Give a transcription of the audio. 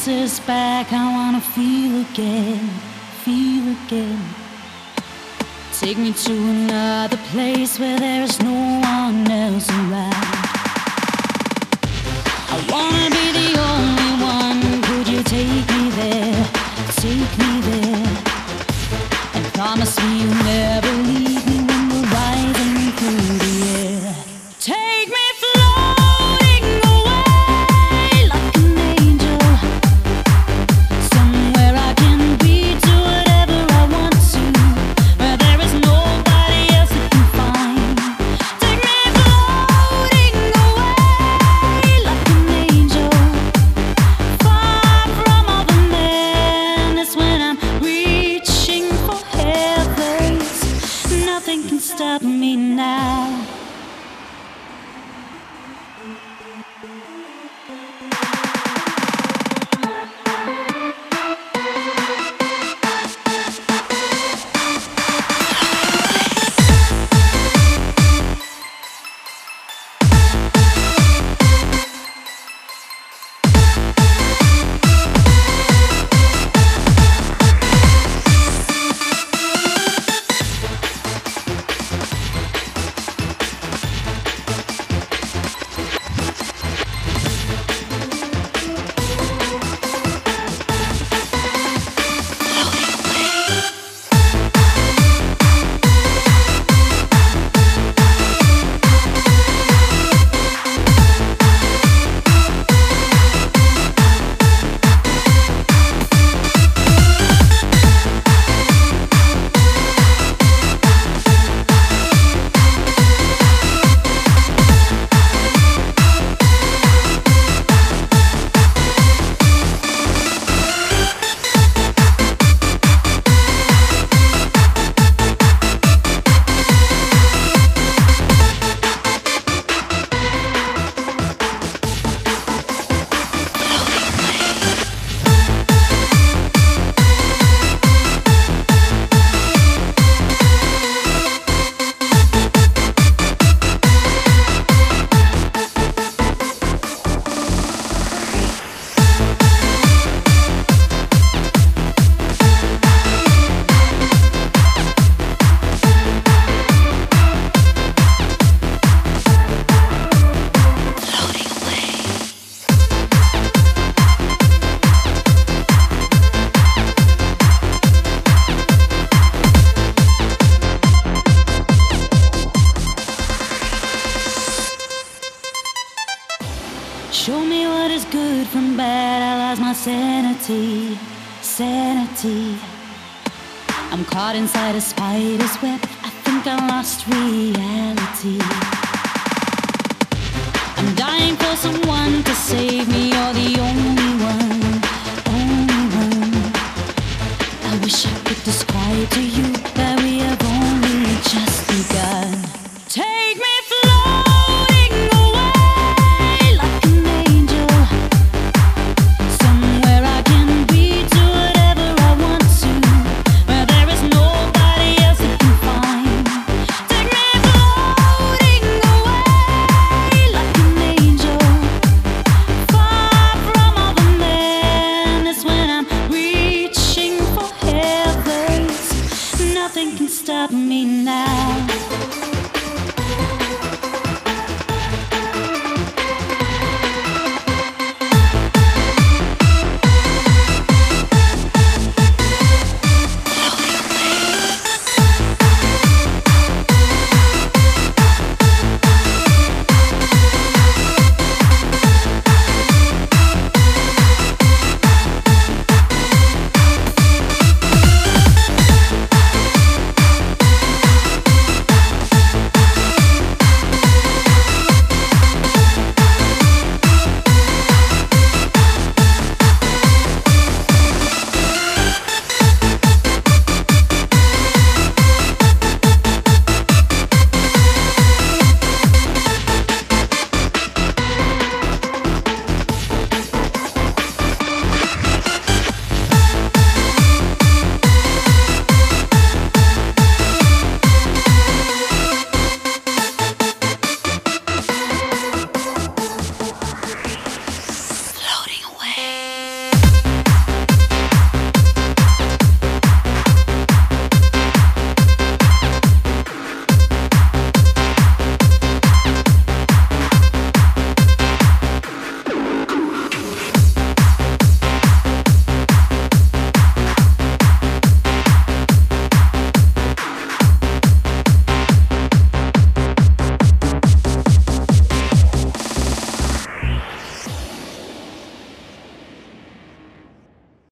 kisses back. I wanna feel again, feel again. Take me to another place where there's no one else around. I wanna be the only one. Could you take me there, take me there, and promise me you'll never leave me when we're rising through the air. Take me floating away like an angel, somewhere I can be, do whatever I want to, where there is nobody else I can find. Take me floating away like an angel, far from all the madness. When I'm reaching for heavens, nothing can stop me now. Show me what is good from bad. I lost my sanity, sanity. I'm caught inside a spider's web. I think I lost reality. I'm dying for someone to save me. You're the only one, only one. I wish I could describe to you that we have only just begun. Take me floating away like an angel, somewhere I can be, do whatever I want to, where there is nobody else I can find. Take me floating away like an angel, far from all the madness. When I'm reaching for heavens, nothing can stop me now.